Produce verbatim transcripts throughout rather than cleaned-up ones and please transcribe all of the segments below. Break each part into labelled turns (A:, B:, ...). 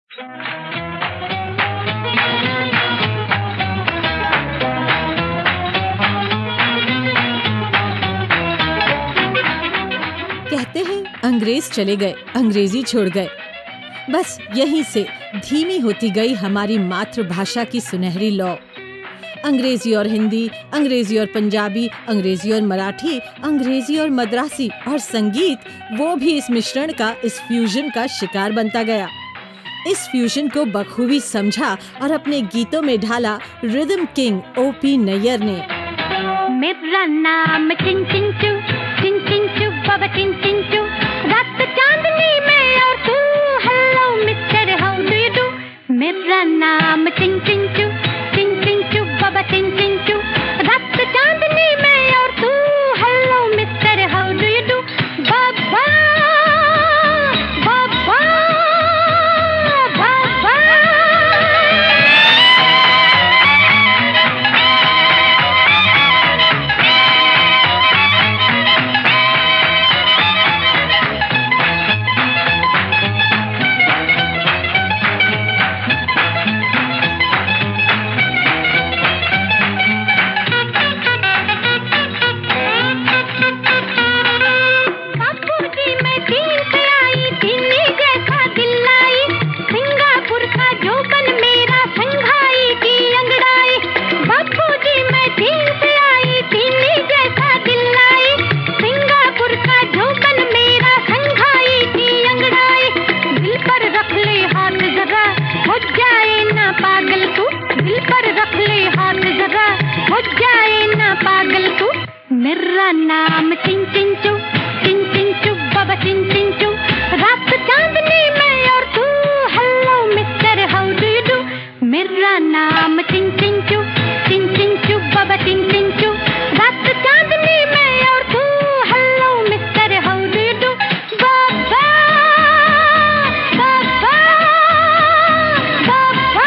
A: कहते हैं अंग्रेज चले गए, अंग्रेजी छोड़ गए। बस यहीं से धीमी होती गई हमारी मातृभाषा की सुनहरी लौ। अंग्रेजी और हिंदी, अंग्रेजी और पंजाबी, अंग्रेजी और मराठी, अंग्रेजी और मद्रासी और संगीत, वो भी इस मिश्रण का, इस फ्यूजन का शिकार बनता गया। इस फ्यूजन को बखूबी समझा और अपने गीतों में ढाला rhythm king O P Nayyar ने।
B: मेरा नाम चिन चिन चू, चिन चिन चू, बाबा चिन चिन चू, रात चांदनी में और तू, hello mister how do you do. मेरा नाम चिन चिन चू, चिन चिन चू, बाबा चिन चिन चू, रात चांदनी में और तू, hello mister how do you do. बाबा बाबा बाबा। मेरा नाम चिन चिन चू, चिन चिन चू, बाबा चिन चिन चू, रात चांदनी में और तू, hello mister how do you do. मेरा नाम चिन चिन चू, चिन चिन चू, बाबा चिन चिन चू, रात चांदनी में और तू, hello mister how do you do. बाबा बाबा बाबा।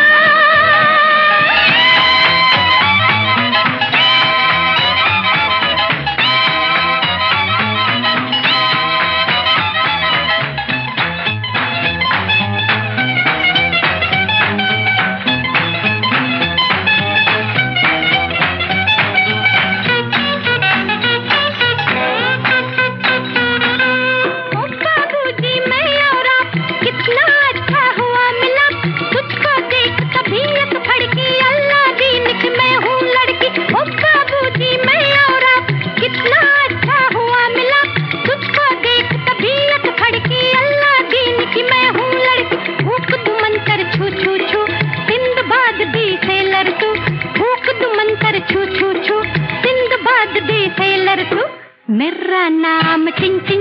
B: मेरा नाम चिन चिन